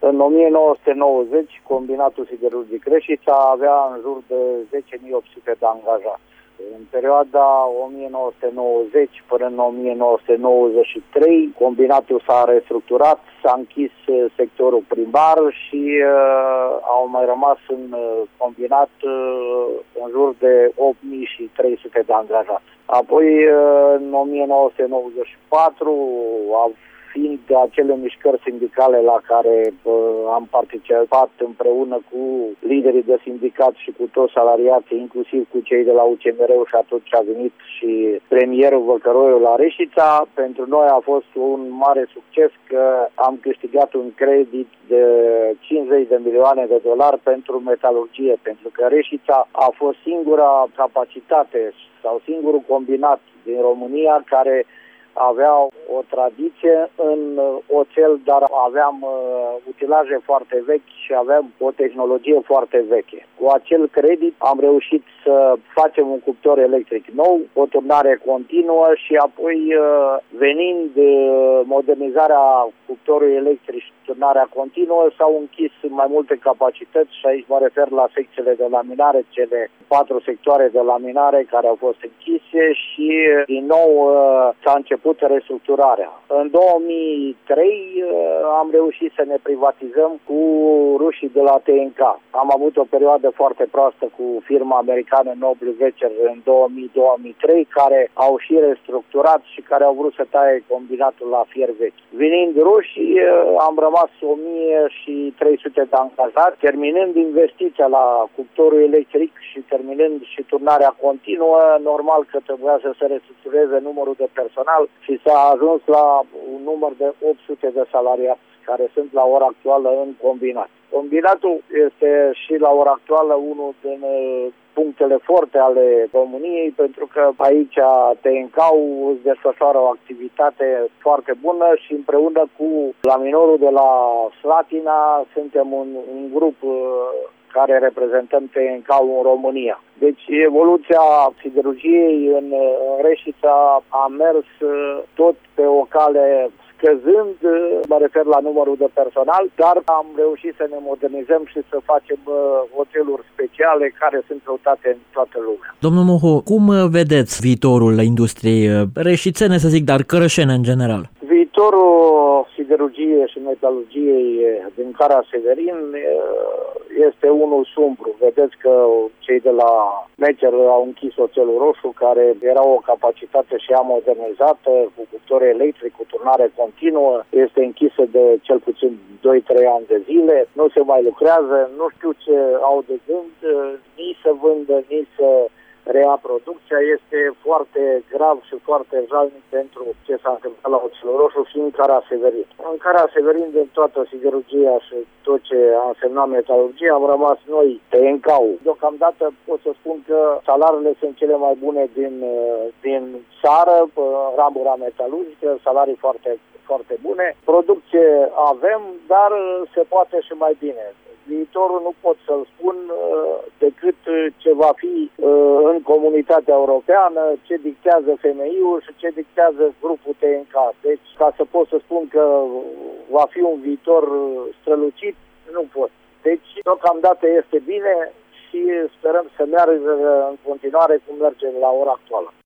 În 1990, combinatul siderurgic Reșița avea în jur de 10.800 de angajați. În perioada 1990 până în 1993, combinatul s-a restructurat, s-a închis sectorul primar și au mai rămas în combinat în jur de 8.300 de angajați. Apoi, în 1994, fiind de acele mișcări sindicale la care am participat împreună cu liderii de sindicat și cu toți salariații, inclusiv cu cei de la UCMR, și atunci a venit și premierul Văcăroiu la Reșița. Pentru noi a fost un mare succes că am câștigat un credit de 50 de milioane de dolari pentru metalurgie, pentru că Reșița a fost singura capacitate sau singurul combinat din România care avea o tradiție în oțel, dar aveam utilaje foarte vechi și aveam o tehnologie foarte veche. Cu acel credit am reușit să facem un cuptor electric nou, o turnare continuă și apoi venind modernizarea cuptorului electric și turnarea continuă s-au închis mai multe capacități și aici mă refer la secțiile de laminare, cele 4 sectoare de laminare care au fost închise și din nou s-a început restructurarea. În 2003 am reușit să ne privatizăm cu rușii de la TNK. Am avut o perioadă foarte proastă cu firma americană Noble Vecher în 2000-2003, care au și restructurat și care au vrut să taie combinatul la fier vechi. Venind rușii, am rămas 1300 de angajați, terminând investiția la cuptorul electric și terminând și turnarea continuă, normal că trebuia să se restructureze numărul de personal și s-a ajuns la un număr de 800 de salariați care sunt la ora actuală în combinat. Combinatul este și la ora actuală unul din punctele forte ale României, pentru că aici TNK-ul își desfășoară o activitate foarte bună și împreună cu laminorul de la Slatina suntem un grup care reprezentăm TNK-ul în România. Deci evoluția siderurgiei în Reșița a mers tot pe o cale scăzând, mă refer la numărul de personal, dar am reușit să ne modernizăm și să facem hoteluri speciale care sunt căutate în toată lumea. Domnul Mohu, cum vedeți viitorul industriei reșițene, să zic, dar cărășene în general? Viitorul siderurgiei și metalurgiei din Cara-Severin este unul sumbru. Vedeți că cei de la Mecer au închis oțelul roșu, care era o capacitate și ea modernizată, cu cuptor electric, cu turnare continuă. Este închisă de cel puțin 2-3 ani de zile. Nu se mai lucrează, nu știu ce au de gând, nici să vândă, nici să rea producția. Este foarte grav și foarte jalnic pentru ce s-a întâmplat la oțelul roșu și în Cara-Severin. În Cara-Severin, din toată siderurgia și tot ce a însemnat metalurgie, am rămas noi, TNK-ul. Deocamdată pot să spun că salariile sunt cele mai bune din țară, ramura metalurgică, salarii foarte, foarte bune. Producție avem, dar se poate și mai bine. Viitorul nu pot să-l spun decât ce va fi în comunitatea europeană, ce dictează FMI-ul și ce dictează grupul TNK. Deci, ca să pot să spun că va fi un viitor strălucit, nu pot. Deci, deocamdată este bine și sperăm să meargă în continuare cum merge la ora actuală.